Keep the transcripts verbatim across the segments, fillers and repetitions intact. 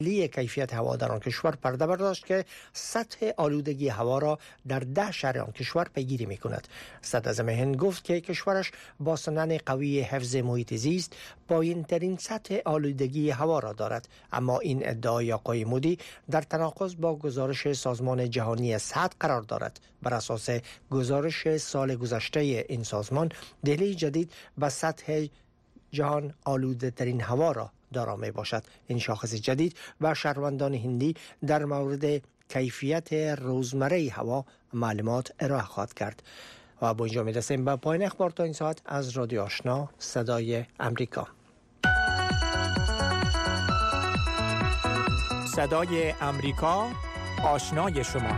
لی کیفیت هوا در آن کشور پرده برداشت که سطح آلودگی هوا را در ده شهر آن کشور پیگیری می کند. صدر هند گفت که کشورش با سنن قوی حفظ محیط زیست پایین ترین سطح آلودگی هوا را دارد، اما این ادعای آقای مودی در تناقض با گزارش سازمان جهانی صحت قرار دارد. بر اساس گزارش سال گذشته این سازمان، دهلی جدید به سطح جهان آلوده ترین هوا را دارا می باشد. این شاخص جدید و شهروندان هندی در مورد کیفیت روزمره هوا معلومات ارائه خواهد کرد. و با اینجا می رسیم به پایان اخبار تا این ساعت از رادیو آشنا صدای امریکا. صدای امریکا، آشنای شما.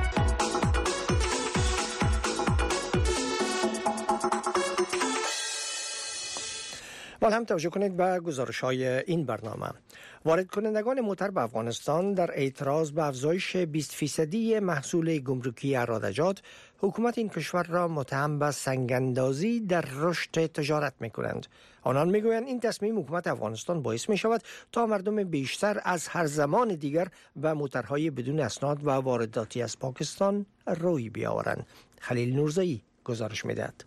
حال هم توجه کنید به گزارش‌های این برنامه. وارد کنندگان موتر به افغانستان در اعتراض به افزایش بیست فیصدی محصول گمرکی ارادجات، حکومت این کشور را متهم به سنگ‌اندازی در رشد تجارت می‌کنند. آنان می‌گویند این تصمیم حکومت افغانستان باعث می‌شود تا مردم بیشتر از هر زمان دیگر به موترهای بدون اسناد و وارداتی از پاکستان روی بیاورند. خلیل نورزایی گزارش می‌دهد.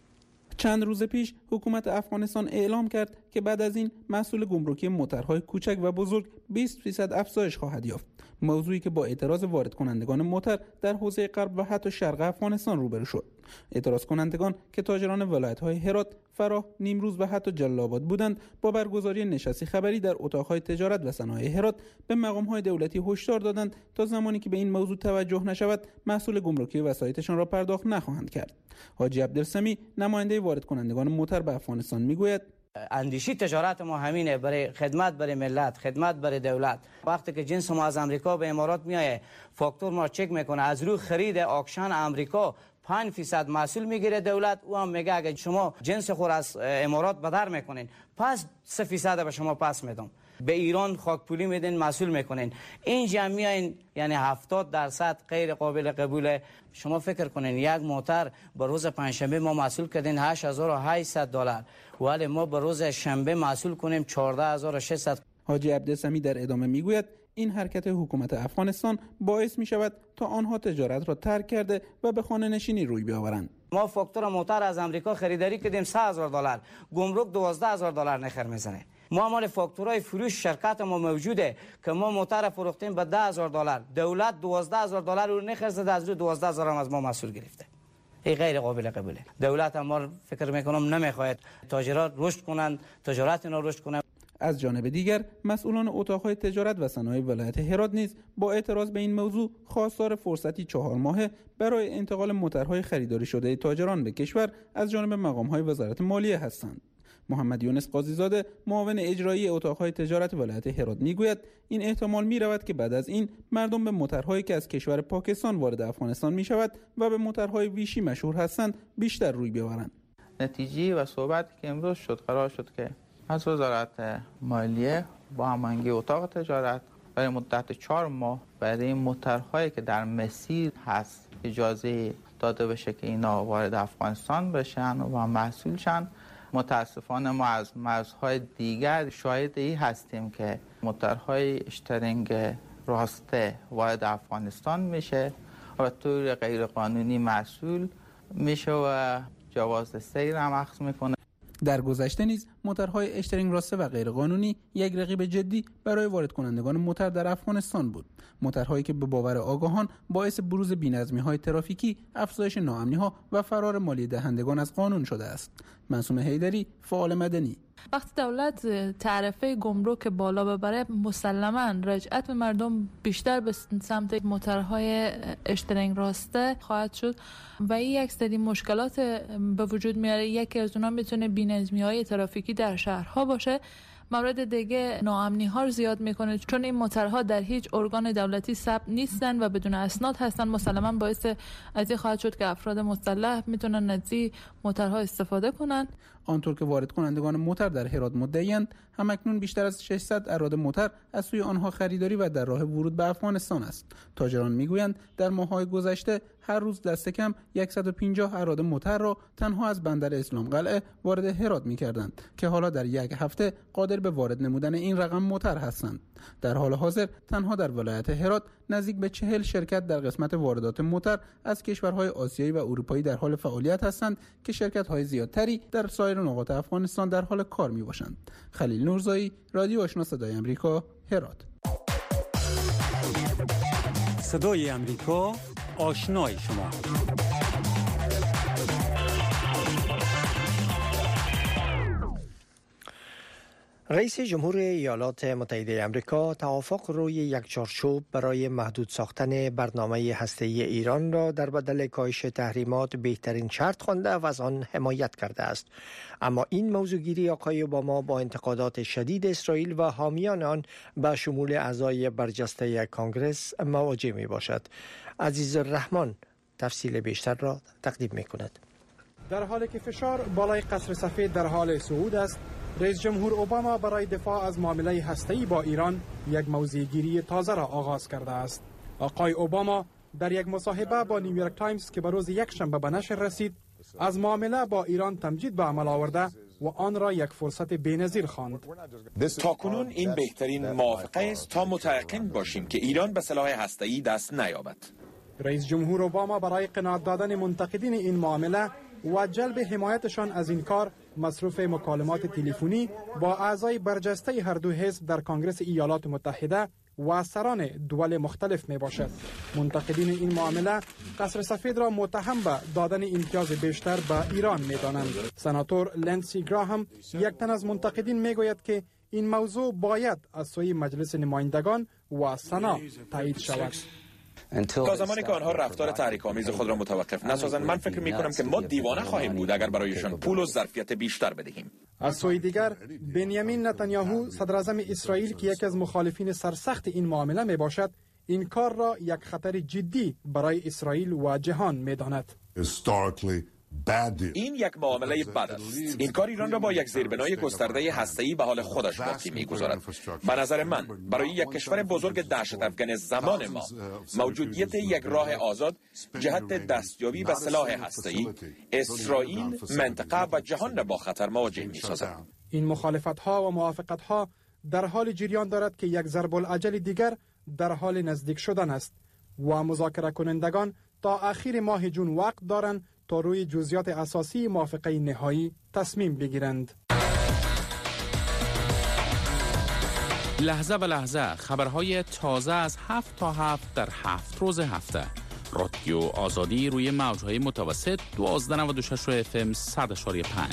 چند روز پیش حکومت افغانستان اعلام کرد که بعد از این محصول گمرکی موترهای کوچک و بزرگ بیست درصد افزایش خواهد یافت، موضوعی که با اعتراض وارد کنندگان موتر در حوزه غرب و حتی شرق افغانستان روبرو شد. اعتراض کنندگان که تاجران ولایت‌های هرات، فراه، نیمروز و حتی جلال آباد بودند، با برگزاری نشست خبری در اتاق‌های تجارت و صنایع هرات به مقام‌های دولتی هشدار دادند تا زمانی که به این موضوع توجه نشود، محصول گمرکی وسایطشان را پرداخت نخواهند کرد. حاجی عبدالسمی، نماینده وارد کنندگان موتر به افغانستان، میگوید اندیشی تجارت ما همینه، برای خدمت برای ملت، خدمت برای دولت. وقتی که جنس ما از امریکا به امارات میایه، فاکتور ما چک میکنه، از روی خرید آکشن امریکا پنج فیصد محصول میگیره دولت، او هم میگه اگه شما جنس خور از امارات بدر میکنین پس سه فیصد به شما پس میدم. به ایران خاک پولی میدین، محصول میکنین. این جمعیه یعنی هفتاد درصد غیر قابل قبوله. شما فکر کنین یک موتر به روز پنجشنبه ما محصول کردین هشت هزار و هشتصد دلار، ولی ما به روز شنبه محصول کنیم چهارده هزار و ششصد. حاجی عبدالسمی در ادامه میگوید این حرکت حکومت افغانستان باعث می شود تا آنها تجارت را ترک کرده و به خانه نشینی روی بیاورند. ما فاکتور موتر از امریکا خریداری کردیم سه هزار دلار، گمرک دوازده هزار دلار نخر میزنه. ما مال فاکتورای فروش شرکت ما موجوده که ما موتر فروختیم به ده هزار دلار، دولت دوازده هزار دلار رو نخر زده، از رو دوازده هزار هم از ما محصول گرفته. این غیر قابل قبوله. دولت ما فکر میکنم نمیخواد تاجرات رشد کنند، تجارت اینا رشد کنند. از جانب دیگر مسئولان اتاق‌های تجارت و صنایع ولایت هرات نیز با اعتراض به این موضوع خواستار فرصتی چهار ماهه برای انتقال موترهای خریداری شده تاجران به کشور از جانب مقام‌های وزارت مالیه هستند. محمد یونس قاضیزاده، معاون اجرایی اتاق‌های تجارت ولایت هرات، میگوید این احتمال می‌رود که بعد از این مردم به موترهایی که از کشور پاکستان وارد افغانستان می‌شود و به موترهای ویشی مشهور هستند بیشتر روی بیاورند. نتیجه و صحبتی که امروز شد قرار شد که از وزارت مالیه با هماهنگی اتاق تجارت برای مدت چهار ماه برای موترهایی که در مسیر هست اجازه داده بشه که اینا وارد افغانستان بشن و محصول شن. متاسفانه ما از مرزهای دیگر شاهد ای هستیم که موترهای اشترینگ راسته وارد افغانستان میشه و طور غیر قانونی محصول میشه و جواز سیر هم اخذ میکنه. در گذشته نیز موترهای اشترینگ راسته و غیرقانونی یک رقیب جدی برای وارد کنندگان موتر در افغانستان بود. موترهایی که به باور آگاهان باعث بروز بی‌نظمی‌های ترافیکی، افزایش ناامنی‌ها و فرار مالی دهندگان از قانون شده است. معصوم حیدری، فعال مدنی. وقتی دولت تعرفه گمرک بالا ببره، مسلماً رجعت به مردم بیشتر به سمت موترهای اشترینگ راسته خواهد شد و این یک سری مشکلات به وجود میاره. یکی از اونها میتونه بی‌نظمی‌های ترافیکی در شهرها باشه. مورد دیگه ناامنی ها رو زیاد میکنه، چون این موترها در هیچ ارگان دولتی ثبت نیستن و بدون اسناد هستن. مسلماً باعث از این خواهد شد که افراد مسلح میتونن از این موترها استفاده کنن. آنطور که وارد کنندگان موتر در هرات مدعی‌اند، همکنون بیشتر از ششصد اراده موتر از سوی آنها خریداری و در راه ورود به افغانستان است. تاجران میگویند در ماه‌های گذشته هر روز دست کم صد و پنجاه اراده موتر را تنها از بندر اسلام قلعه وارد هرات می‌کردند که حالا در یک هفته قادر به وارد نمودن این رقم موتر هستند. در حال حاضر تنها در ولایت هرات نزدیک به چهل شرکت در قسمت واردات موتر از کشورهای آسیایی و اروپایی در حال فعالیت هستند که شرکت‌های زیادتری در سایر نقاط افغانستان در حال کار می‌باشند. خلیل نورزایی، رادیو آشنا صدای آمریکا، هرات. صدای آمریکا، آشنای شما. رئیس جمهور ایالات متحده آمریکا توافق روی یک چارچوب برای محدود ساختن برنامه هسته‌ای ایران را در بدل کاهش تحریمات بهترین شرط خوانده و از آن حمایت کرده است. اما این موضوعگیری آقای اوباما با انتقادات شدید اسرائیل و حامیان آن به شمول اعضای برجسته کانگرس مواجه می باشد. عزیز الرحمن تفصیل بیشتر را تقدیم می کند. در حالی که فشار بالای قصر سفید در حال صعود است، رئیس جمهور اوباما برای دفاع از معامله هسته‌ای با ایران یک موضوعگیری تازه را آغاز کرده است. آقای اوباما در یک مصاحبه با نیویورک تایمز که به روز یکشنبه به نشر رسید، از معامله با ایران تمجید به عمل آورده و آن را یک فرصت بی‌نظیر خواند. تاکنون این بهترین موافقه است تا متيقن باشیم که ایران به سلاح هسته‌ای دست نیابد. رئیس جمهور اوباما برای قناعت دادن منتقدین این معامله و جلب حمایتشان از این کار مصروف مکالمات تلفنی با اعضای برجسته هر دو حزب در کنگره ایالات متحده و سران دول مختلف می باشد. منتقدین این معامله قصر سفید را متهم به دادن امتیاز بیشتر به ایران می دانند. سناتور لندسی گراهام یک تن از منتقدین می گوید که این موضوع باید از سوی مجلس نمایندگان و سنا تایید شود. تا زمانی که آنها رفتار تحریک‌آمیز خود را متوقف نسازند، من فکر می‌کنم که ما دیوانه خواهیم بود اگر برایشان پول و ظرفیت بیشتر بدهیم. از سوی دیگر بنیامین نتانیاهو صدر اعظم اسرائیل که یکی از مخالفین سرسخت این معامله میباشد، این کار را یک خطر جدی برای اسرائیل و جهان می‌داند. این یک معامله بد است. این کار ایران را با یک زیربنای گسترده هسته‌ای به حال خودش باقی می‌گذارد. به نظر من برای یک کشور بزرگ دهشت افکن زمان ما، موجودیت یک راه آزاد جهت دستیابی به سلاح هسته‌ای اسرائیل منطقه و جهان را با خطر مواجه می‌سازد. این مخالفت‌ها و موافقت‌ها در حال جریان دارد که یک ضرب العجل دیگر در حال نزدیک شدن است و مذاکره کنندگان تا اخیر ماه جون وقت دارند تا روی جزئیات اساسی موافقه نهایی تصمیم بگیرند. لحظه به لحظه خبرهای تازه از هفت تا هفت در هفت روز هفته. رادیو آزادی روی موجهای متوسط دوازده نود و شش اف ام صد اشاری پنج.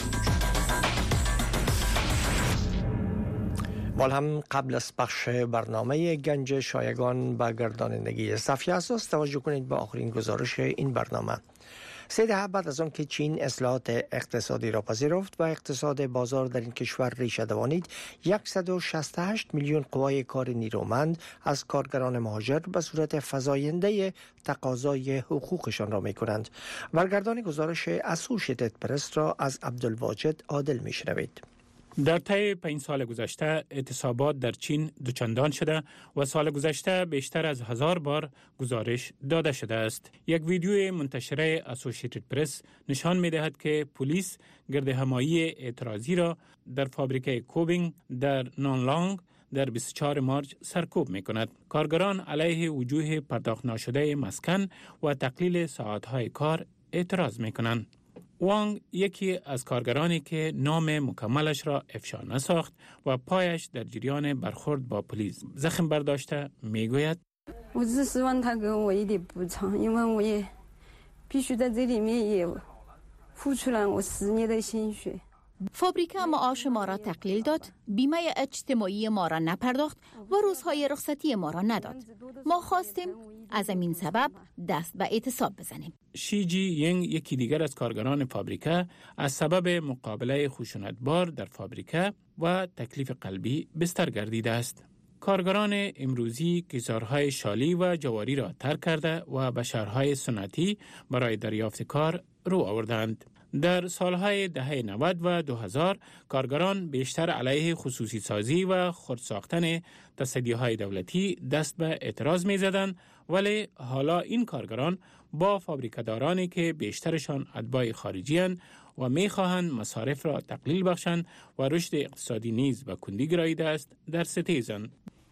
بال هم قبل از پخش برنامه گنج شایگان به گردانندگی صفحه اساس توجه کنید به آخرین گزارش این برنامه. سه دهه بعد از آن که چین اصلاحات اقتصادی را پذیرفت و اقتصاد بازار در این کشور ریشه دوانید، صد و شصت و هشت میلیون قوای کار نیرومند از کارگران مهاجر به صورت فزاینده تقاضای حقوقشان را می کنند. برگردان گزارش اسوشیتد پرس را از عبدالواجد عادل می شنوید. در طی پنج سال گذشته اعتصابات در چین دوچندان شده و سال گذشته بیشتر از هزار بار گزارش داده شده است. یک ویدیو منتشره اسوشیتد پرس نشان می دهد که پلیس گردهمایی اعتراضی را در فابریکه کوبینگ در نانلانگ در بیست و چهارم مارس سرکوب می کند. کارگران علیه وجوه پرداخت نشده مسکن و تقلیل ساعتهای کار اعتراض می کنند. وانگ یکی از کارگرانی که نام مکملش را افشا نساخت و پایش در جریان برخورد با پلیس زخم برداشته میگوید: فابریکه معاش ما را تقلیل داد، بیمه اجتماعی ما را نپرداخت و روزهای رخصتی ما را نداد. ما خواستیم از این سبب دست به اعتصاب بزنیم. شی جی ینگ یکی دیگر از کارگران فابریکه از سبب مقابله خشونتبار در فابریکه و تکلیف قلبی بستر گردیده است. کارگران امروزی کیسارهای شالی و جواری را ترک کرده و به شهرهای سنتی برای دریافت کار رو آوردند. در سالهای دهه نود و دو هزار کارگران بیشتر علیه خصوصی سازی و خودساختن تصدیهای دولتی دست به اعتراض می زدند، ولی حالا این کارگران با فابریکه‌دارانی که بیشترشان اتباع خارجی هستند و می خواهند مصارف را تقلیل بخشند و رشد اقتصادی نیز به کندی گراییده است در ستیزند.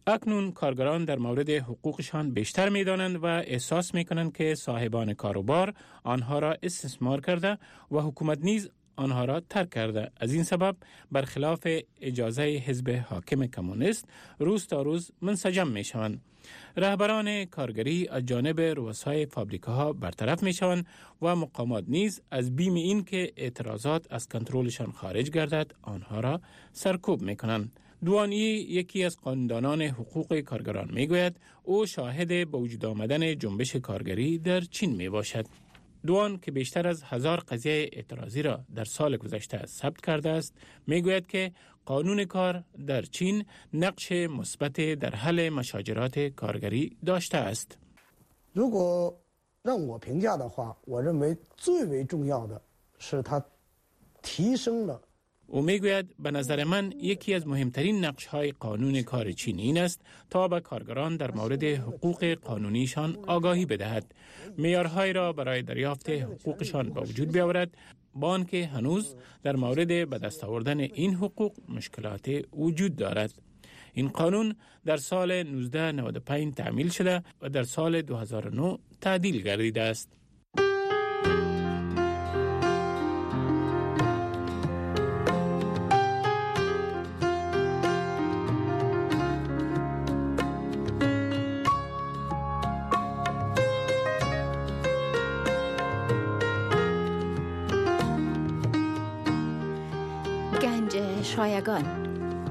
اکنون کارگران در مورد حقوقشان بیشتر می دانند و احساس می کنند که صاحبان کاروبار آنها را استثمار کرده و حکومت نیز آنها را ترک کرده. از این سبب برخلاف اجازه حزب حاکم کمونیست روز تا روز منسجم می شوند. رهبران کارگری از جانب رؤسای فابریکاها برطرف می شوند و مقامات نیز از بیم این که اعتراضات از کنترلشان خارج گردد آنها را سرکوب می کنند. دوانی یکی از قانون‌دانان حقوق کارگران می گوید او شاهد به وجود آمدن جنبش کارگری در چین می باشد. دوان که بیشتر از هزار قضیه اعتراضی را در سال گذشته ثبت کرده است می گوید که قانون کار در چین نقش مثبت در حل مشاجرات کارگری داشته است. 如果让我评价的话，我认为最为重要的是它提升了 او میگوید به نظر من یکی از مهمترین نقش‌های قانون کار چین این است تا به کارگران در مورد حقوق قانونیشان آگاهی بدهد، معیارهای را برای دریافت حقوقشان به وجود بیاورد، با آنکه هنوز در مورد به دست آوردن این حقوق مشکلات وجود دارد. این قانون در سال نوزده نود و پنج تعمیل شده و در سال دو هزار و نه تعدیل گردیده است. گنج شایگان.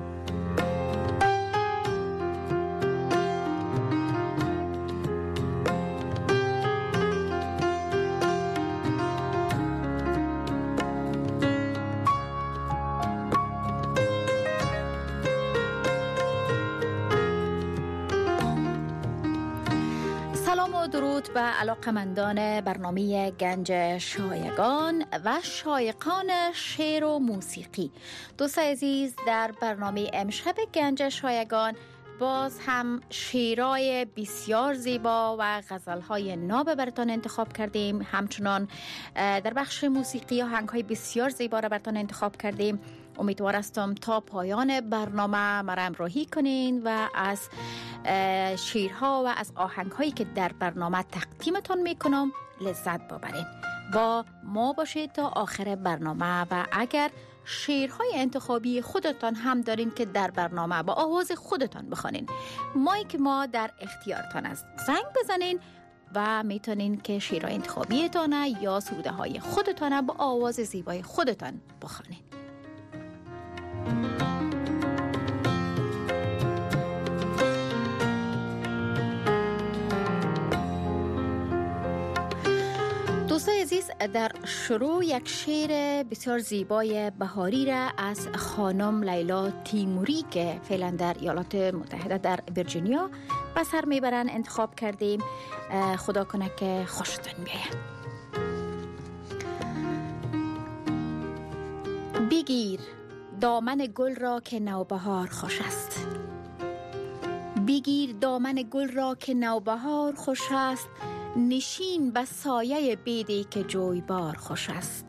سلام و درود به علاقمندان برنامه گنج شایگان و شایقان شعر و موسیقی. دوست عزیز، در برنامه امشب گنج شایگان باز هم شعرهای بسیار زیبا و غزلهای ناب براتان انتخاب کردیم. همچنان در بخش موسیقی آهنگهای بسیار زیبا را براتان انتخاب کردیم. امیدوار هستم تا پایان برنامه مرا همراهی کنین و از شعرها و از آهنگهایی که در برنامه تقدیمتان میکنم لذت ببرین. با ما باشید تا آخر برنامه و اگر شعرهای انتخابی خودتان هم دارین که در برنامه با آواز خودتان بخوانین، مایک ما در اختیارتان است. زنگ بزنین و میتونین که شعرهای انتخابیتان یا سروده های خودتان با آواز زیبای خودتان بخوانین. دوستان عزیز، در شروع یک شعر بسیار زیبای بهاری را از خانم لیلا تیموری که فعلا در ایالات متحده در ویرجینیا به سر میبرن انتخاب کردیم. خدا کنه که خوشتون بیاید. بگیر دامن گل را که نوبهار خوش است، بگیر دامن گل را که نوبهار خوش است، نشین به سایه بیدی که جویبار خوش است.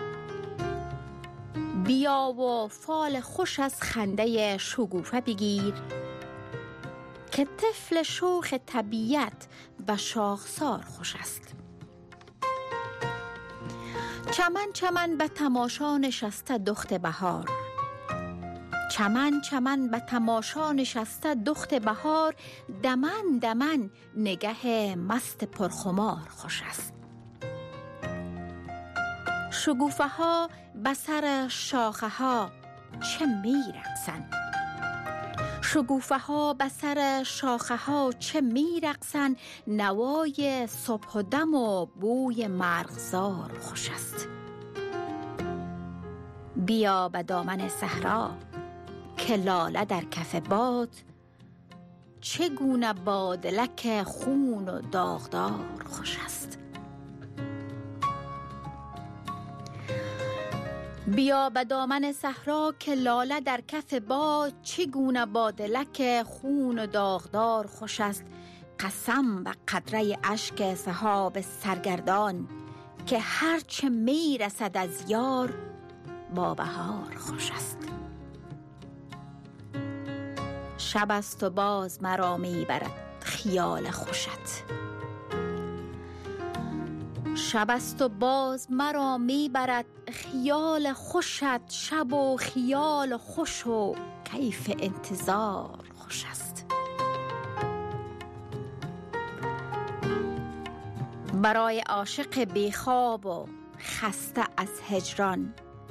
بیا و فال خوش از خنده شگوفه بگیر، که طفل شوخ طبیعت به شاخسار خوش است. چمن چمن به تماشا نشسته دخت بهار، چمن چمن به تماشا نشسته دخت بهار، دمن دمن نگه مست پرخمار خوش است. شگوفه ها به سر شاخه ها چه می رقصند، شگوفه ها به سر شاخه ها چه می رقصند، نوای صبح و دم و بوی مرغزار خوش است. بیا به دامن صحرا که لاله در کف باد، چگونه بادلک خون و داغدار خوش است. بیا به دامن صحرا که لاله در کف باد، چگونه بادلک خون و داغدار خوش است. قسم به قطره اشک سحاب سرگردان، که هرچه می رسد از یار با بهار خوش است. شب است و باز مرا می برد خیال خوشت. شب است و باز مرا می برد خیال خوشت. شب و خیال خوش و کیف انتظار خوش است. برای عاشق بیخواب و خسته از هجران،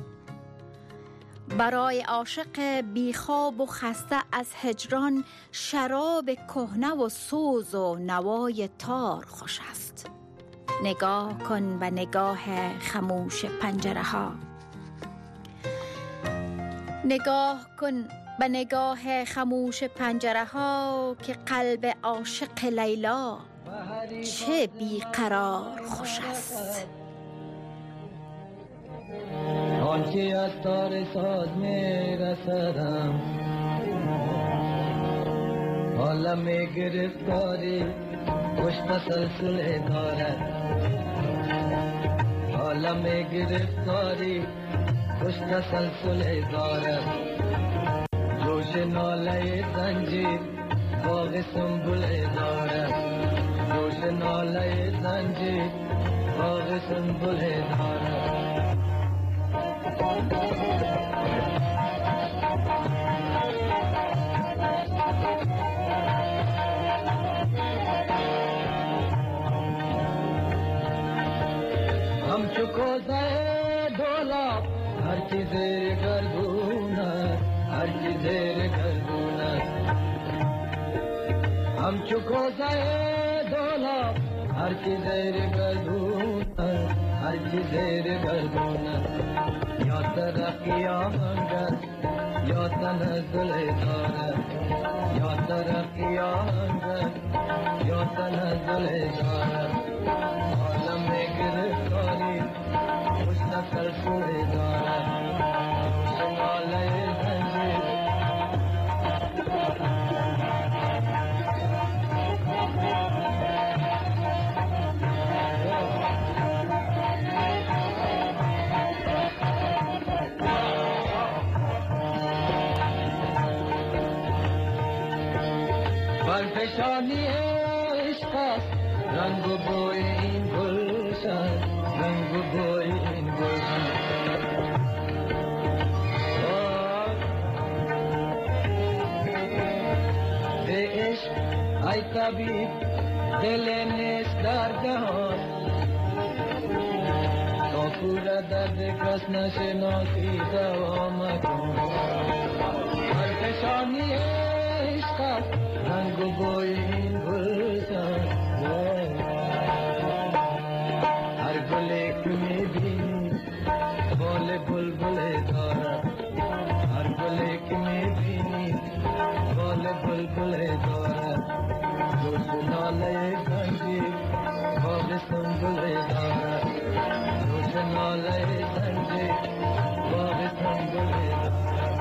برای عاشق بیخواب و خسته از هجران، شراب کهنه و سوز و نوای تار خوش است. نگاه کن به نگاه خموش پنجره ها، نگاه کن به نگاه خموش پنجره ها که قلب عاشق لیلا چه بیقرار خوش است. آنچه از تار ساز می رسدم، عالم گرفتاری خوش تسلسل دارد. عالم گرفتاری خوش تسلسل دارد. جوش ناله زنجیر باغ سنبل دارد. جوش ناله زنجیر باغ سنبل دارد. हम चुको से डोला हर चीजें कर दूना, हर चीजें कर दूना। हम चुको से डोला हर चीजें कर दूना, हर चीजें कर दूना। या तरक्कियां मंगर या तनज़्ज़ुल दार, या तरक्कियां मंगर या तनज़्ज़ुल दार। आलम में गिरफ्तारी खुश तसल्सल दार, शुमाले ज़ंजीर। बरफशानी इश्क़ रंग बोए इन गुलशन, रंग बोए इन गुलशन। बे इश्क़ आई तबीब दिल नेस दर्दहान, तो पूरा दर्द कस नशनासी दवा मकन। बरफशानी इश्क़ रंग बोए इन गुलशन, हर गुलेक में भी बोले बुलबुले धारा। हर गुलेक में भी बोले बुलबुले धारा। जो सुनाले गंजी बोले संबुले धारा। जो सुनाले गंजी बोले संबुले धारा।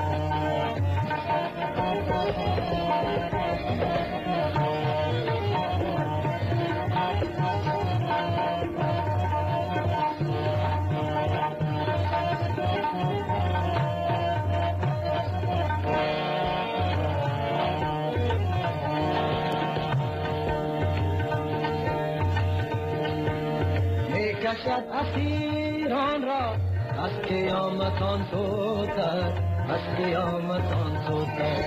کشد اسیران را از قیامتان سوتر، از قیامتان سوتر.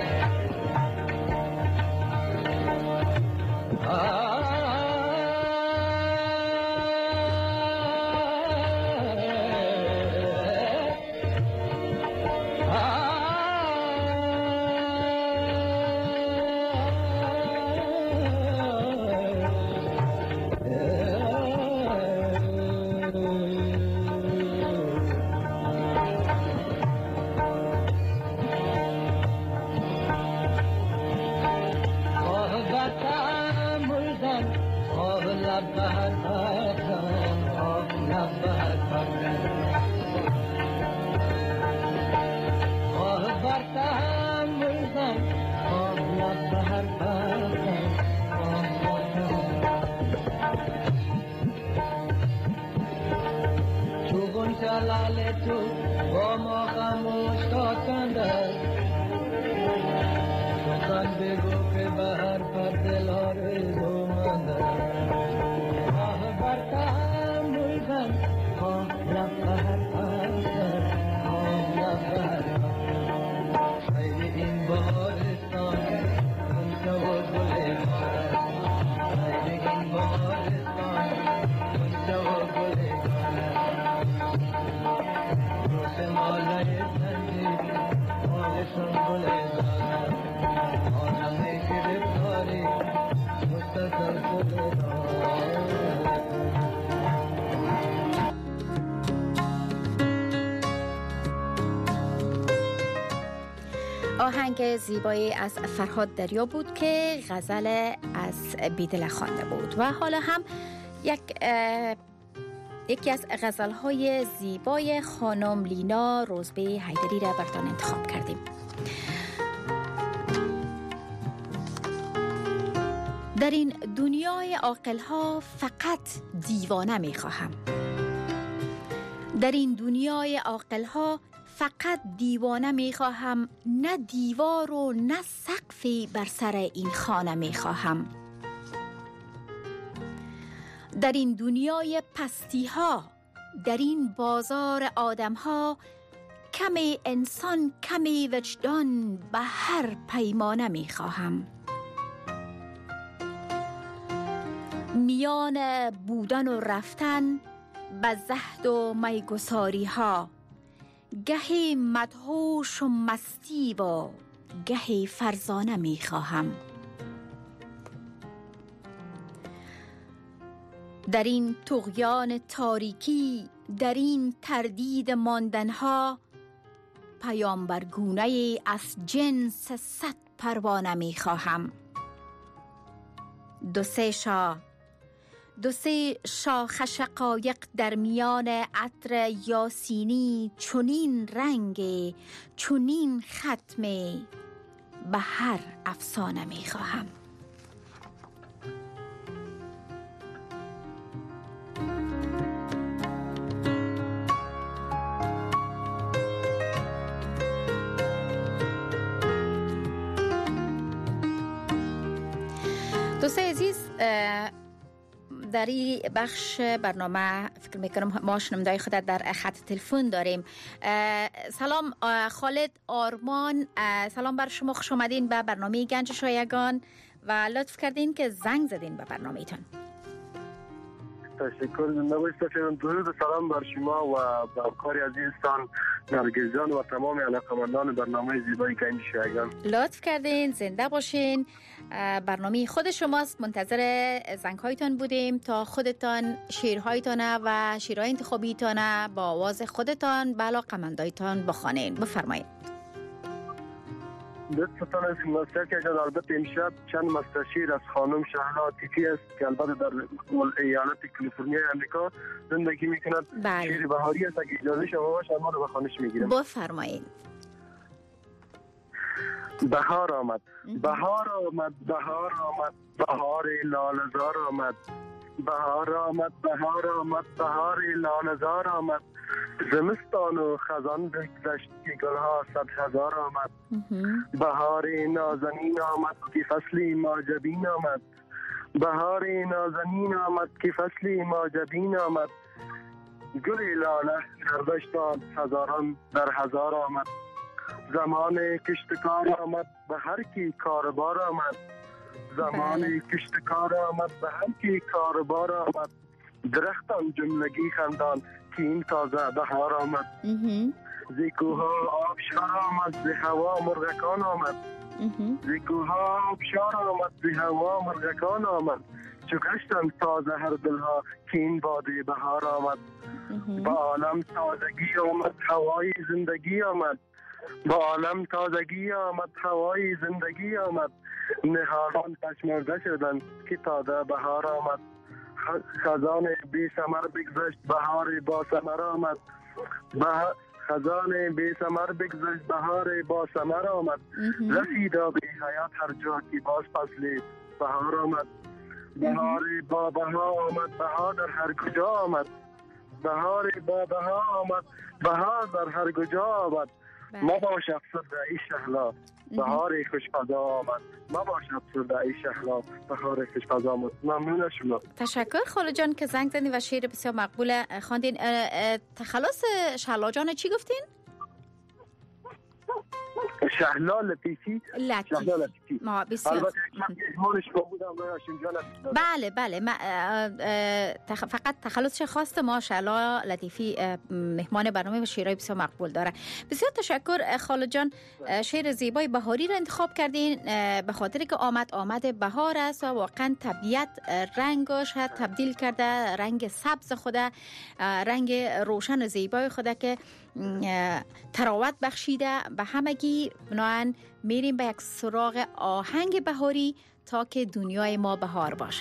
लाले तू वो मौका मुझको चंदा گلستان بگو که بهر پر دل آرزو منده آه بر تحمل کن خواه لب بهر پرسر خواه لب بهر پرسر خیلی این بارستان کنچه و گل مارد خیلی این بارستان کنچه و گل مارد روز مالای زندگی آغشان گل دارد آنمه گرفتاری مستقل گل دارد. آهنگ زیبایی از فرهاد دریا بود که غزل از بیدل خوانده بود و حالا هم یک یکی از غزل‌های زیبای خانم لینا روزبه حیدری را براتون انتخاب کردیم. در این دنیای عاقل‌ها فقط دیوانه می‌خواهم. در این دنیای عاقل‌ها فقط دیوانه می‌خواهم، نه دیوار و نه سقفی بر سر این خانه می‌خواهم. در این دنیای پستی ها، در این بازار آدم ها، کمی انسان کمی وجدان به هر پیمانه می خواهم. میان بودن و رفتن به زهد و میگساری ها، گهی مدهوش و مستی و گهی فرزانه می خواهم. در این طغیان تاریکی، در این تردید ماندنها، پیامبرگونه از جنس صد پروانه می خواهم. دو سه شا دو سه شاخ شقایق در میان عطر یاسینی، چنین رنگ چنین ختم به هر افسانه می خواهم. دوستای عزیز، در این بخش برنامه فکر میکنم ما شنوندای خودت در خط تلفن داریم. سلام خالد آرمان، سلام بر شما، خوش آمدین به برنامه گنج شایگان و لطف کردین که زنگ زدین به برنامه تون. تشکر. زنده باشید. درود و سلام بر شما و به همکار عزیزتان نرگس جان و تمام علاقه‌مندان برنامه زیبای گنج شایگان. لطف کردین، زنده باشین. برنامه خود شماست، منتظر زنگ‌هایتان بودیم تا خودتان شعرهایتان و شعرهای انتخابیتان با آواز خودتان به علاقه‌مندایتان بخوانید. بفرمایید. لطفتان از نصیحت که البته امشب چند مستشیر از خانم شهلا تیتی است که البته در ایالت کالیفرنیا امریکا زندگی میکند. شعر بهاری است، اگه اجازه شما باشه ما رو به خوانش میگیرم. بفرمایید. بهار آمد، بهار آمد، بهار آمد، بهار لاله‌زار آمد، بهار آمد، بهار آمد، بهار لاله‌زار آمد، زمستان و خزان بگذشت که گلها صد هزار آمد، بهار نازنین آمد که فصلی ماجبین آمد، بهار نازنین آمد که فصلی ماجبین آمد، گل لاله در دشتان هزاران در هزار آمد، زمان کشتکار آمد به هر کی کاربار آمد، زمان کشتکار آمد به هر کی کاربار آمد، درختان جملگی خندان که این تازه بهار آمد، زی کوها آبشار آمد زی هوا مرغکان آمد، زی کوها آبشار آمد زی هوا مرغکان آمد، چو گشتن تازه هر دلها که این باده بهار آمد، با عالم تازگی آمد هوای زندگی آمد، با عالم تازگی آمد هوای زندگی آمد، نهالان پشمرده شدند که تازه بهار آمد، خزان بی ثمر بگذشت بهار با ثمر آمد، خزان بی ثمر بگذشت بهار با ثمر آمد، رسیدا به حیات هر جا که باز فصل بهار آمد، بهار با بها آمد بهار در هر کجا آمد، بهار با بها آمد بهار در هر کجا آمد، ما باش افسرده ای شهلا بهار خوشفضا آمد. ما باش افسرده ای شهلا بهار خوشفضا آمد. ممنون شما. تشکر خاله جان که زنگ زدین و شعر بسیار مقبول خواندین. تخلص شهلا جان چی گفتین؟ شهلا لطیفی. لطیف. لطیفی. ما بسیار. البته مهمانش با بودم بله بله ما تخ... فقط تخلصش خواسته. ما شهلا لطیفی مهمان برنامه و شعرهای بسیار مقبول داره. بسیار تشکر خاله جان. شعر زیبای بهاری را انتخاب کردین به خاطر که آمد آمد بهار است و واقعا طبیعت رنگش تبدیل کرده، رنگ سبز خوده، رنگ روشن و زیبای خوده که تراوت بخشیده به همگی. بنابراین میریم به یک سراغ آهنگ بهاری تا که دنیای ما بهار باشه.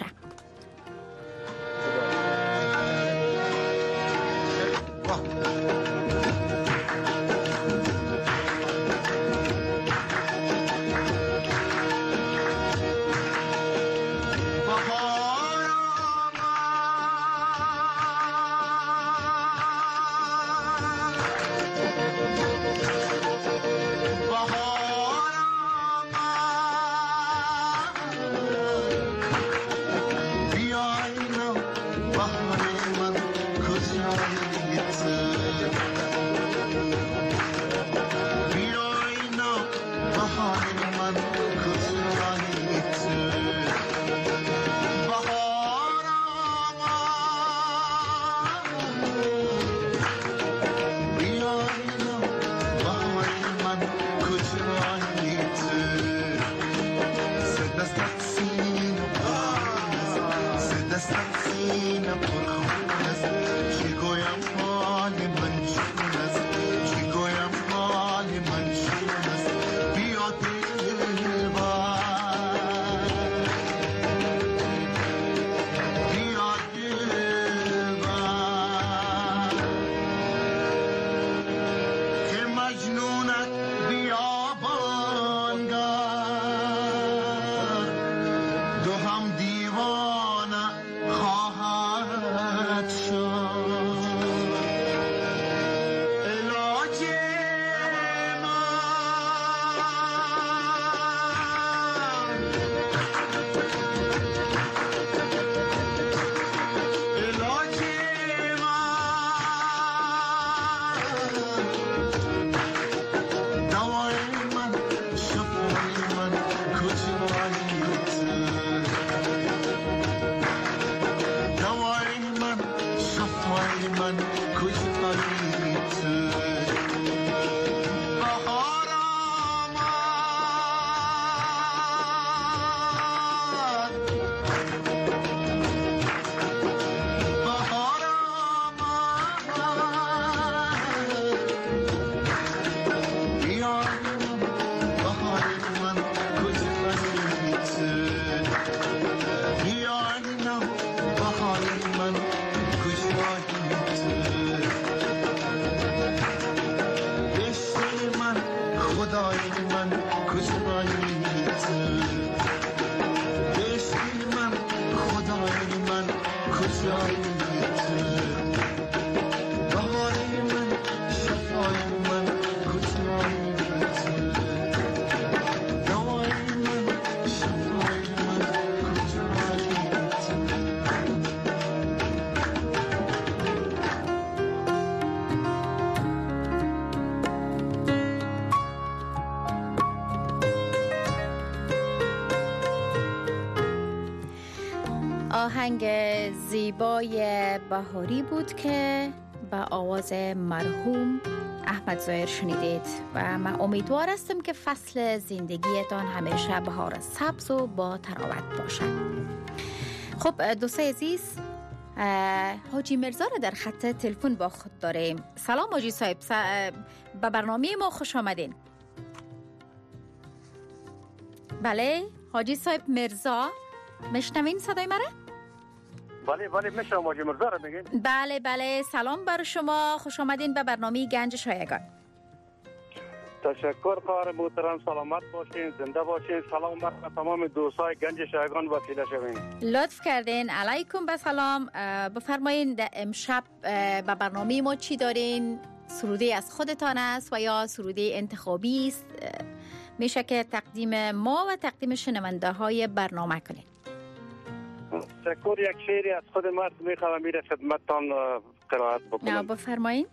آهنگ زیبای بهاری بود که با آواز مرحوم احمد ظاهر شنیدید و من امیدوار هستم که فصل زندگیتان همیشه بهار سبز و با تراوت باشه. خب دوستای عزیز، حاجی مرزا را در خط تلفن با خود داریم. سلام حاجی صاحب، به برنامه ما خوش آمدین. بله حاجی صاحب مرزا، مشنوین صدای مرا؟ بله بله میشم. حاجی مرزا را میگین؟ بله بله، سلام بر شما، خوش آمدین به برنامه گنج شایگان. تشکر خواهر محترم، سلامت باشین، زنده باشین. سلام بر تمام دوستای گنج شایگان وسیله شوین. لطف کردین. علیکم به سلام. بفرمایین امشب به برنامه ما چی دارین؟ سروده از خودتان است و یا سروده انتخابی است، میشه که تقدیم ما و تقدیم شنونده های برنامه کنید. تشکر. یک شعری از خود ما میخوام میره خدمتتان قرائت بکنم. نه بفرمایید.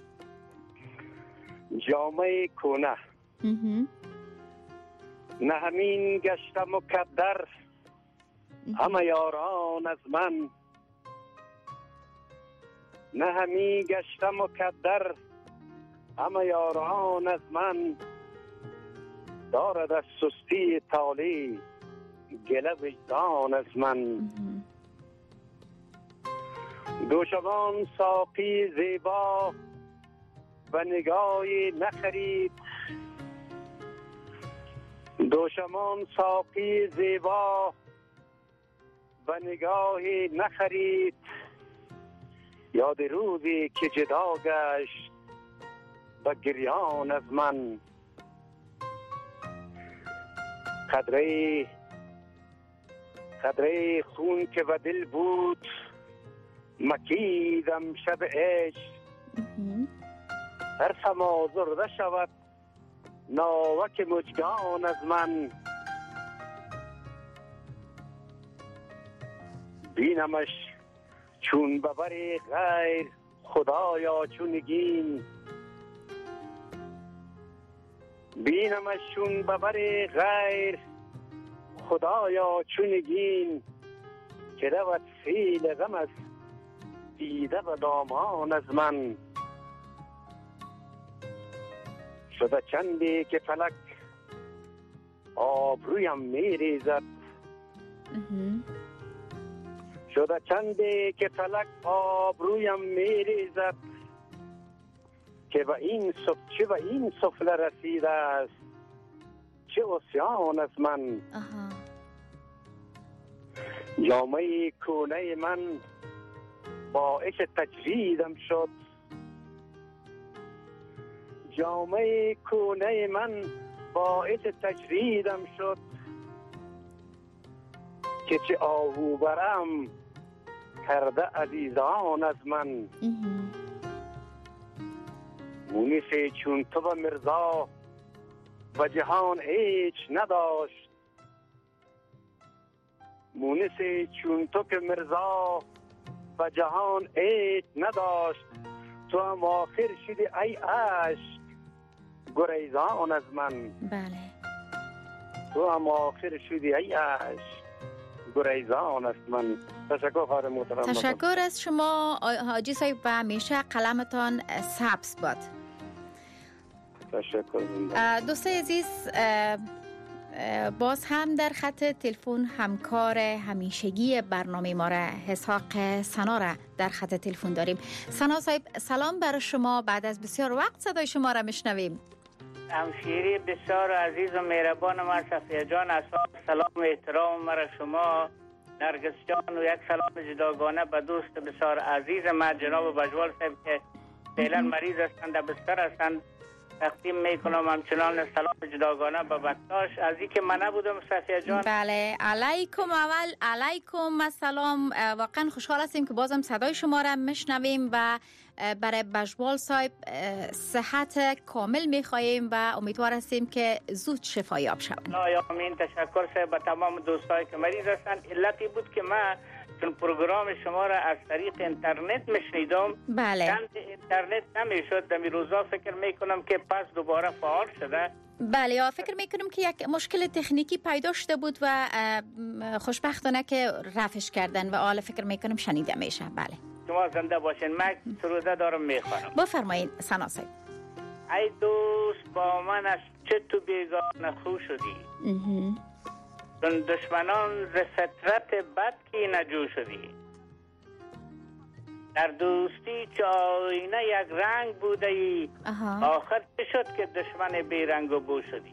جامعه کونه نه همین گشته مکدر، همه یاران از من نه همین گشته مکدر، همه یاران از من دارد از سستی تالی گله وجدان از من. دوشمان ساقی زیبا و نگاهی نخرید، دوشمان ساقی زیبا و نگاهی نخرید، یاد روزی که جدا گشت و گریان از من. قدره قدره خون که و دل بود مکیدم شب عشق، ترسم آزرده شود ناوک مجگان از من. بینمش چون ببر غیر خدایا چونگین، بینمش چون ببر غیر خدایا چونگین، که رود سیل غم از دیده و دامان از من. شده چندی که فلک آبرویم میریزد، شده چندی که فلک آبرویم میریزد، که به این صف چه به این سفله رسیده است چه عصیان از من. جامعه کونه من باعث تجریدم شد، جامعه کونه من باعث تجریدم شد، که چه آهو برم کرده عزیزان از من. مونس چون تو و مرزا و جهان هیچ نداشت، مونس چون تو که مرزا و جهان هیچ نداشت، تو هم آخر شدی ای عشق گریزان از من. بله. تو هم آخر شدی ای عشق گریزان از من. تشکر خواهر محترم. تشکر از شما حاجی صاحب و همیشه قلمتان سبز باد. تشکر. دوست عزیز، باز هم در خط تلفن همکار همیشگی برنامه ما را اسحاق سنا را در خط تلفن داریم. سنا صاحب سلام بر شما، بعد از بسیار وقت صدای شما را میشنویم. همشیری بسیار عزیز و مهربان ما صفیه جان، سلام و احترام مرا شما، نرگس جان، و یک سلام جداگانه به دوست بسیار عزیز ما جناب بجوال صاحب که فعلا مریض هستند در بستر هستند تقدیم میکنم. همچنان سلام جداگانه به بکتاش از این که من نبودم صفیه جان. بله علیکم اول علیکم السلام. واقعا خوشحال هستیم که بازم صدای شما را میشنویم و برای بجوال صاحب صحت کامل میخواهیم و امیدوار هستیم که زود شفایاب شوند. آمین. تشکر صاحب به تمام دوستایی که مریض هستند. علتی بود که من چون پروگرام شما را از طریق اینترنت میشنیدم، بله چند اینترنت نمیشد، در روزا فکر میکنم که پس دوباره فعال شده. بله یا فکر میکنم که یک مشکل تکنیکی پیدا شده بود و خوشبختانه که رفعش کردن و حالا فکر میکنم شنیده میشه. بله شما زنده باشین. من سروده دارم میخوانم. بفرمایید سنا صاحب. ای دوست با من از چه تو بیگانه خو شدی، چون دشمنان ز فطرت بد کی نجو شدی. در دوستی چه آینه یک رنگ بوده ای، آخر چه شد که دشمن بی رنگ و بو شدی.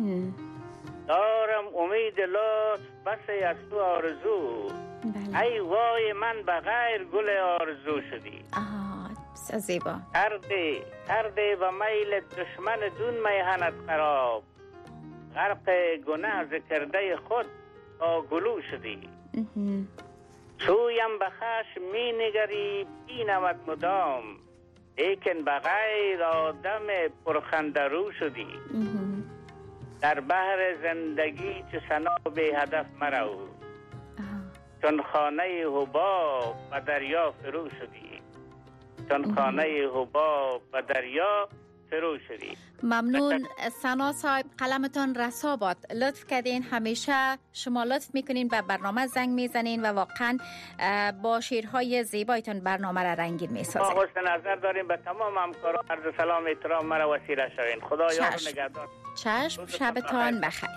دارم امید لطف بس از تو آرزو، بله. ای وای من بغیر گل آرزو شدی. آها زیبا. کرده کرده و میل دشمن دون میهنت خراب، غرق گناه ز کرده خود با گلو شدی. سویم به خشم می نگری بینمت مدام، لیکن بغیر آدم پرخنده رو شدی. در بحر زندگی چه سنا به هدف مرو، چون خانه حباب و دریا فرو شدی، چون خانه حباب و دریا فرو شدی. ممنون سنا صاحب، قلمتان رسا باد. لطف کردین، همیشه شما لطف میکنین به برنامه زنگ میزنین و واقعا با شیرهای زیبایتان برنامه را رنگین میسازین. ما حسن نظر داریم به تمام همکاران، عرض سلام احترام مرا وسیله شوین. خدا یار و نگهدار. چشم، شبتان بخیر.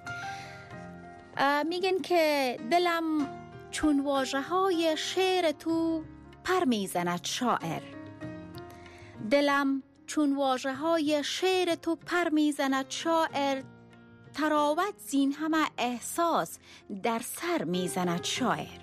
میگن که دلم چون واژه های شعر تو پر میزند شاعر، دلم چون واژه های شعر تو پر میزند شاعر، تراوت زین همه احساس در سر میزند شاعر.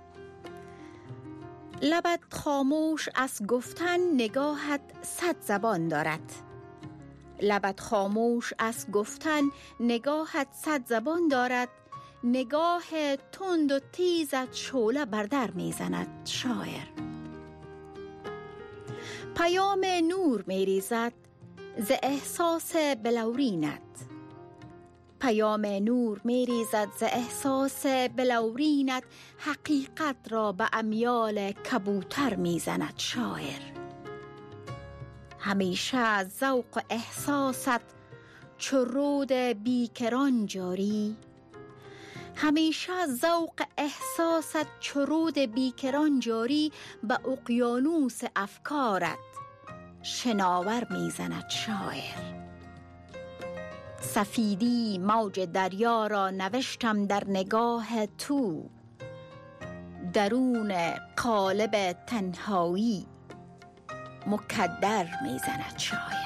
لبت خاموش از گفتن، نگاهت صد زبان دارد. لبت خاموش از گفتن، نگاهت صد زبان دارد. نگاه تند و تیزت شعله بر در میزند شاعر. پیام نور میریزد ز احساس بلورینت، پیام نور میریزد ز احساس بلورینت. حقیقت را به امیال کبوتر میزند شاعر. همیشه ذوق و احساست چو رود بیکران جاری، همیشه ذوق احساست چو رود بیکران جاری. به اقیانوس افکارت شناور میزند شاعر. سفیدی موج دریا را نوشتم در نگاه تو، درون قالب تنهایی مکدر میزند شاعر.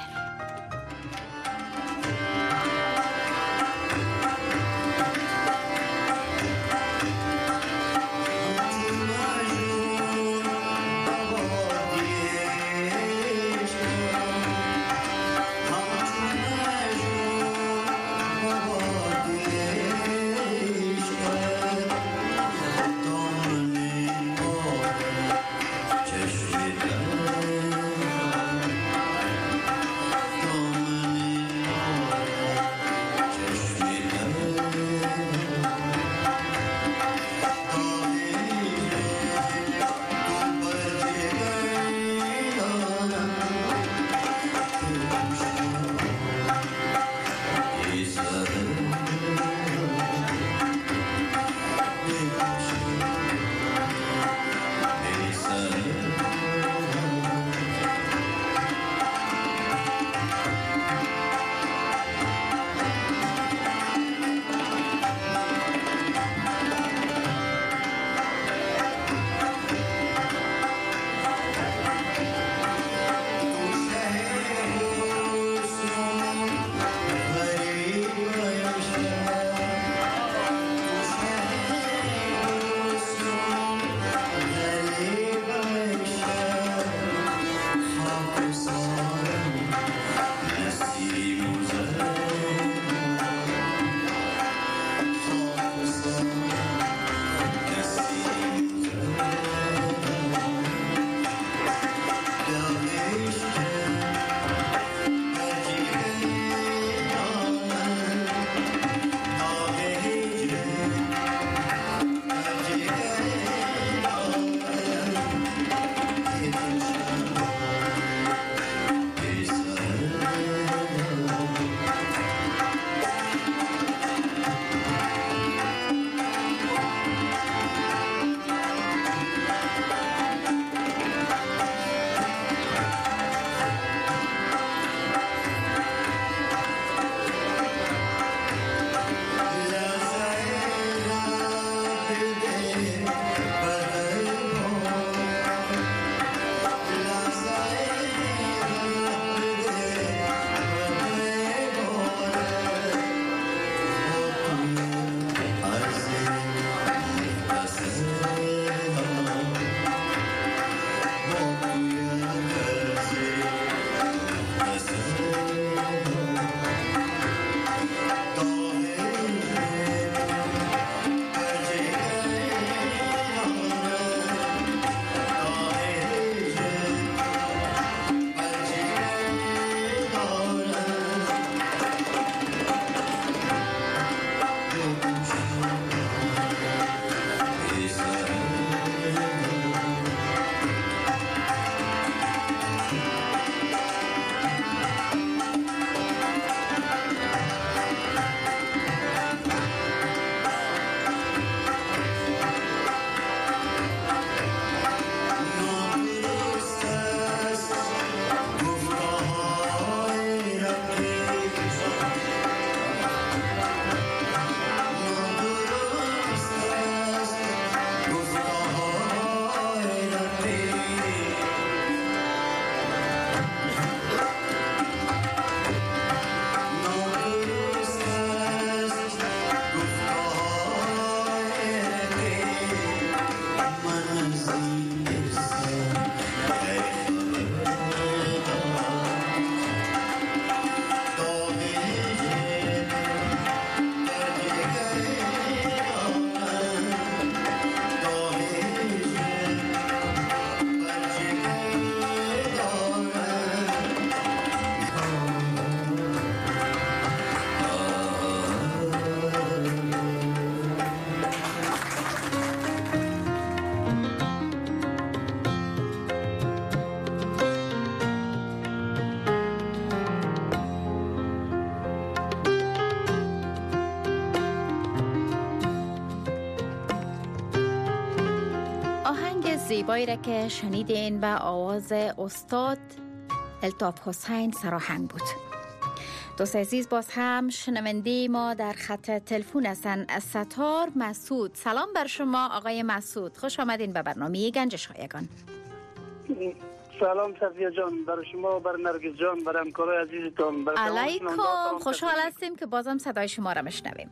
آهنگ زیبایی را که شنیدین به آواز استاد الطاف حسین سراهنگ بود. دوست عزیز باز هم شنونده ما در خط تلفن هستن از ستار مسعود. سلام بر شما آقای مسعود، خوش آمدین به برنامه گنج شایگان. سلام صفیه جان، برای شما، برای نرگس جان، برای همکارای عزیزتان. علیکم، خوشحال هستیم که بازم صدای شما را میشنویم.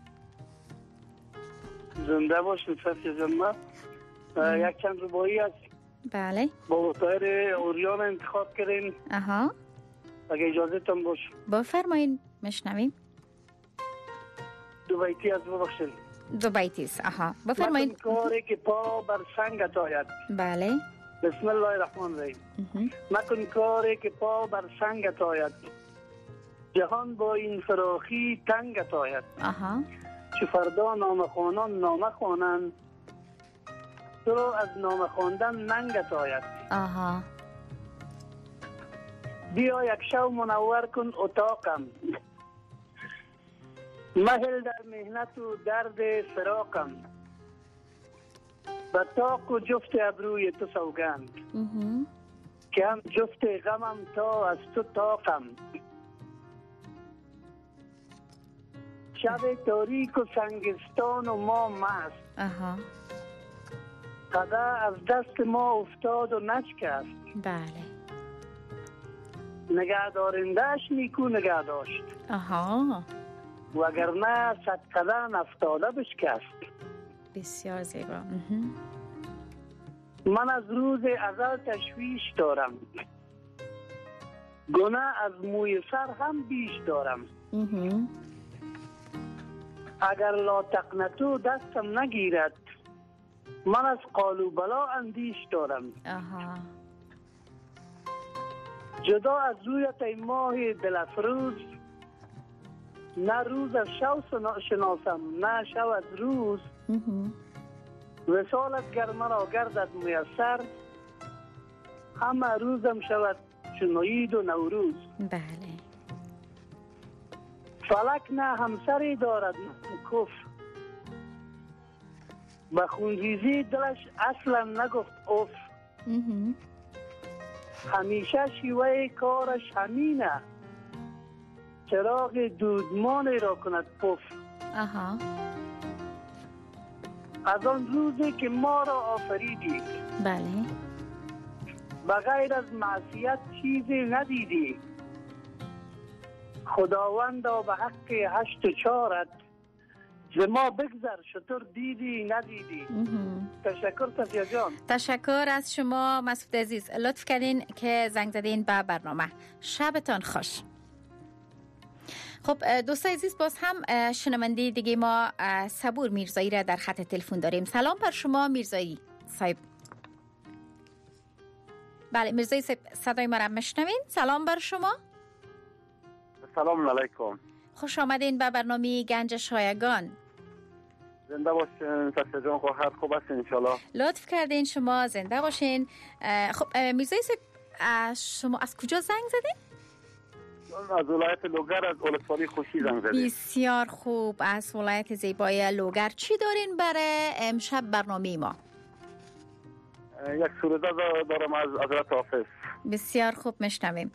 زنده باشید صفیه جان. ما یک چند ربایی است. بله. با وسایل اوریان انتخاب کردیم. اها. اگه اجازه تان باشه. بفرمایید میشنویم. دو بیتی از ببخشید. دو بیتی است. اها. بفرمایید. مکن کاری که پا بر سنگت آید. بله. بسم الله الرحمن الرحیم. مکن کاری که پا بر سنگت آید، جهان با این فراخی تنگت آید. اها. چه فردا نام خوانان نامه خوانند، تو رو از نام خواندن ننگت آید. آها. بیا یک شو منور کن اتاقم، مهل در مهنت و درد فراقم، به طاق و جفت ابروی تو سوگند، که هم جفت غمم تا از تو طاقم. شب تاریک و سنگستان و ما مست، اها. قضا از دست ما افتاد و نشکست. بله. نگه دارندش نیکو نگه داشت. آها. وگرنه صد قدم افتاده بشکست. بسیار زیبا. من از روز ازل تشویش دارم، گناه از موی سر هم بیش دارم. اگر لا تقنطو دستم نگیرد، من از قالو بلا اندیش دارم. آها. جدا از رویت ای ماه دل افروز، نه روز از شو شناسم نه شو از روز. وصالت گر مرا گردد میسر، همه روزم شود چون عید و نوروز. بله. فلک نه همسری دارد نه کفر، به خونریزی دلش اصلا نگفت اف. همیشه شیوه کارش همینه، چراغ دودمانی را کند پف. آها. از آن روزی که ما را آفریدی، بله، بغیر از معصیت چیزی ندیدی. خداوندا به حق هشت و چارت، ز ما بگذر شطور دیدی ندیدی. تشکر صفیه جان. تشکر از شما مسعود عزیز، لطف کردین که زنگ زدین به برنامه. شبتان خوش. خب دوستای عزیز، باز هم شنونده دیگه ما صبور میرزایی را در خط تلفن داریم. سلام بر شما میرزایی صاحب. بله میرزایی صاحب، صدای ما را میشنوین؟ سلام بر شما. سلام علیکم. خوش آمدین به برنامه گنج شایگان. زنده باشین صفیه جان، خواهر خوب است انشالله. لطف کردین شما، زنده باشین. خب میرزایی صاحب، شما از کجا زنگ زدین؟ از ولایت لوگر، از ولسوالی خوشی زنگ زدیم. بسیار خوب، از ولایت زیبای لوگر. چی دارین برای امشب برنامه ما؟ یک سروده دارم از حضرت حافظ. بسیار خوب، میشنویم.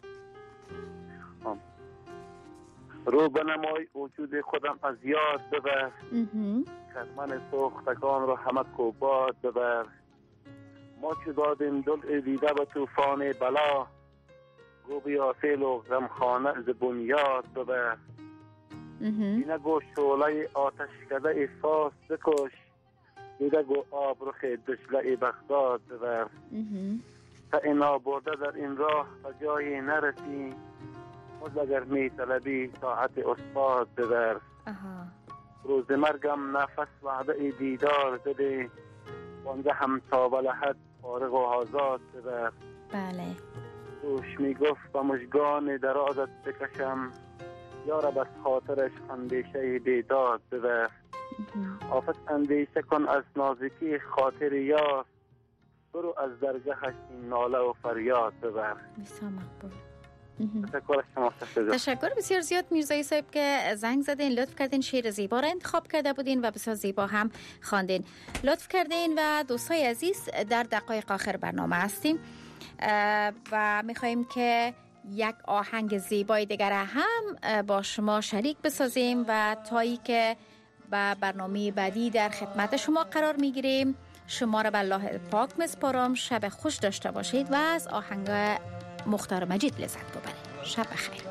رو بنمای وجود خودم از یاد ببر، خدمن سوختگان رو همه کوباد ببر. ما چه دادیم دل دیده به طوفان بلا، گو بیا فیل و غمخانه ز بنیاد ببر. اینه گو شعله آتش کده احساس بکش، دیده گو آب رخ دشله بغداد ببر. تا اینا برده در این راه تا جایی نرسی، مزد اگر می طلبی ساعت استاد ببر. روز مرگم نفس وعده دیدار زده، وانجا هم تا بلحد فارغ و آزاد ببر. بله. روش می گفت با مژگان درازت بکشم، یارب از خاطرش اندیشه بیداد ببر. آفت اندیشه کن از نازکی خاطر یار، برو از درگهش این ناله و فریاد ببر. بسیار مقبول. تشکر شما. تشکر بسیار زیاد میرزایی صاحب که زنگ زدین، لطف کردین، شعر زیبا را انتخاب کرده بودین و بسیار زیبا هم خواندین. لطف کردین و دوستای عزیز در دقایق آخر برنامه هستیم و میخواییم که یک آهنگ زیبای دیگر هم با شما شریک بسازیم و تایی که با برنامه بعدی در خدمت شما قرار میگیریم. شما را به الله پاک مسپارم. شب خوش داشته باشید و از آهنگ مختار مجید لذت ببرید. شب بخیر.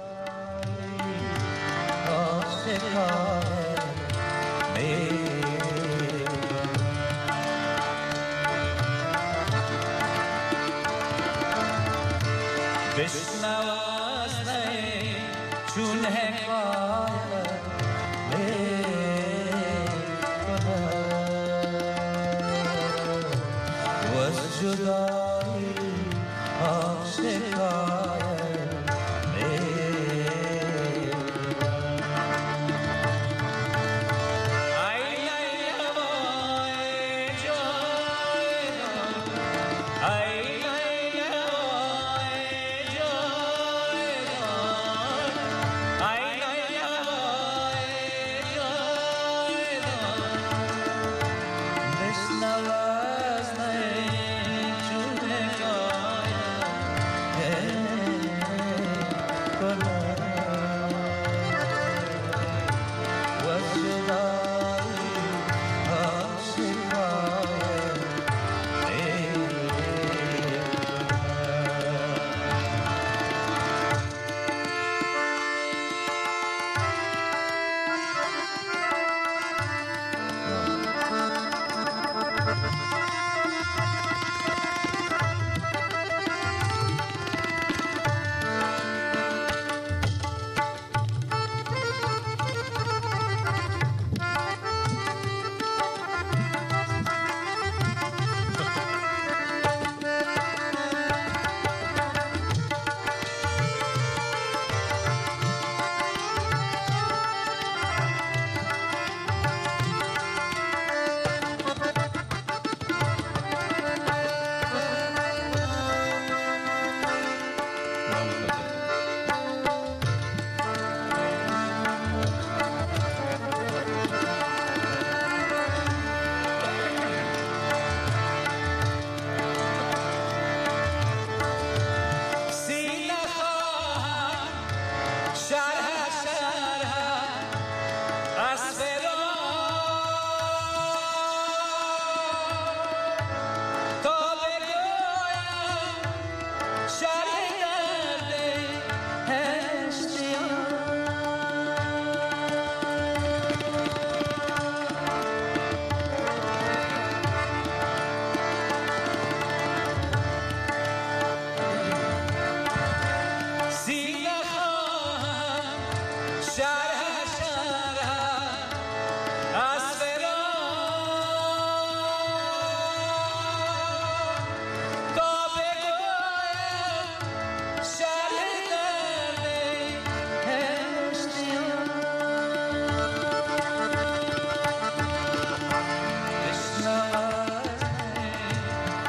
چون حکایت و از جدایی آشکار